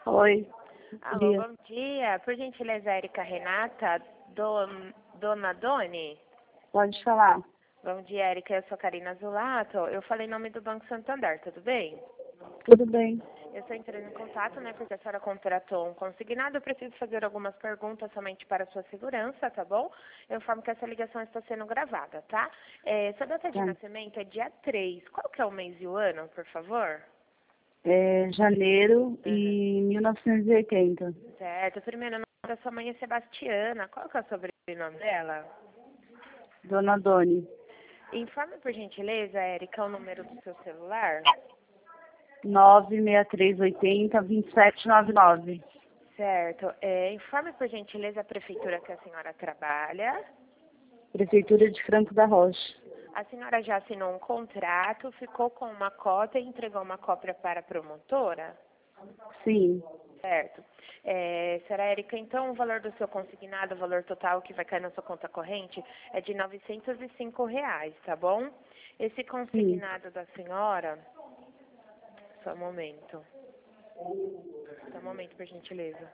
Oi, bom Alô, dia. bom dia. Por gentileza, Érica Renata, Dona Doni? Pode falar. Bom dia, Érica. Eu sou Karina Zulato. Eu falei em nome do Banco Santander, tudo bem? Tudo bem? Eu estou entrando em contato, né, porque a senhora contratou um consignado. Eu preciso fazer algumas perguntas somente para a sua segurança, tá bom? Eu informo que essa ligação está sendo gravada, tá? Sua data de Tá. nascimento é dia 3. Qual que é o mês e o ano, por favor? Janeiro Uhum. e 1980. Certo. O primeiro nome da sua mãe é Sebastiana. Qual que é o sobrenome dela? Dona Doni. Informe, por gentileza, Érica, o número do seu celular. 96380-2799. Certo. Informe, por gentileza, a prefeitura que a senhora trabalha. Prefeitura de Franco da Rocha. A senhora já assinou um contrato, ficou com uma cópia e entregou uma cópia para a promotora? Sim, Certo. Senhora Érica, então o valor do seu consignado, o valor total que vai cair na sua conta corrente, é de R$ 905, tá bom? Esse sim. consignado da senhora... Só um momento. Só um momento, por gentileza.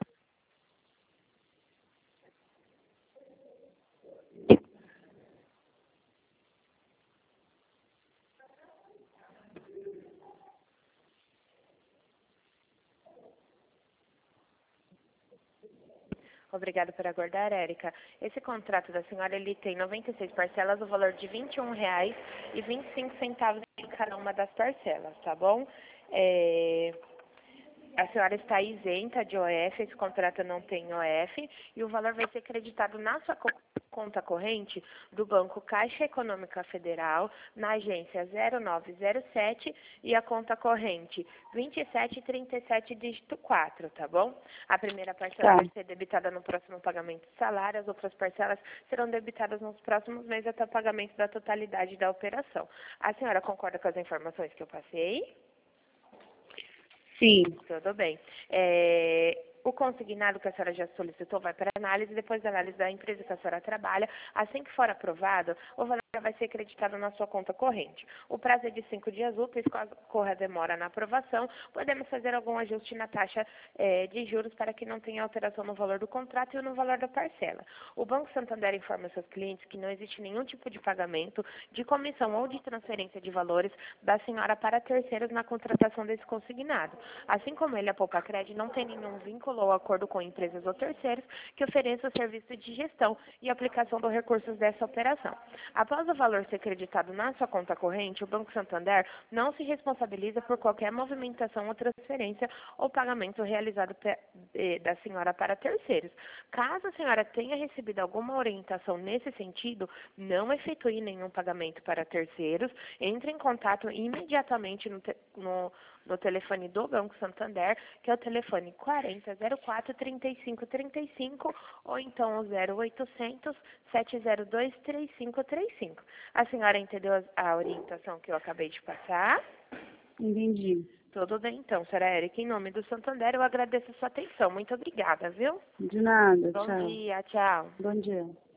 Obrigada por aguardar, Érica. Esse contrato da senhora, ele tem 96 parcelas, o valor de R$ 21,25 em cada uma das parcelas, tá bom? A senhora está isenta de OF, esse contrato não tem OF, e o valor vai ser creditado na sua conta corrente do Banco Caixa Econômica Federal, na agência 0907 e a conta corrente 2737, dígito 4, tá bom? A primeira parcela Tá. vai ser debitada no próximo pagamento de salário, as outras parcelas serão debitadas nos próximos meses até o pagamento da totalidade da operação. A senhora concorda com as informações que eu passei? Sim, Tudo bem. O consignado que a senhora já solicitou vai para análise, depois da análise da empresa que a senhora trabalha, assim que for aprovado, o valor vai ser creditado na sua conta corrente. O prazo é de 5 dias úteis, caso corra demora na aprovação, podemos fazer algum ajuste na taxa de juros para que não tenha alteração no valor do contrato e no valor da parcela. O Banco Santander informa seus clientes que não existe nenhum tipo de pagamento, de comissão ou de transferência de valores da senhora para terceiros na contratação desse consignado. Assim como ele, a Poupacred não tem nenhum vínculo ou acordo com empresas ou terceiros que ofereçam o serviço de gestão e aplicação dos recursos dessa operação. Após o valor ser creditado na sua conta corrente, o Banco Santander não se responsabiliza por qualquer movimentação ou transferência ou pagamento realizado da senhora para terceiros. Caso a senhora tenha recebido alguma orientação nesse sentido, não efetue nenhum pagamento para terceiros, entre em contato imediatamente no telefone do Banco Santander, que é o telefone 40 04 35 35, ou então o 0800 702 3535. A senhora entendeu a orientação que eu acabei de passar? entendi. Tudo bem, então, senhora Érica. Em nome do Santander, eu agradeço a sua atenção. Muito obrigada, viu? De nada, Bom tchau. dia, tchau. Bom dia.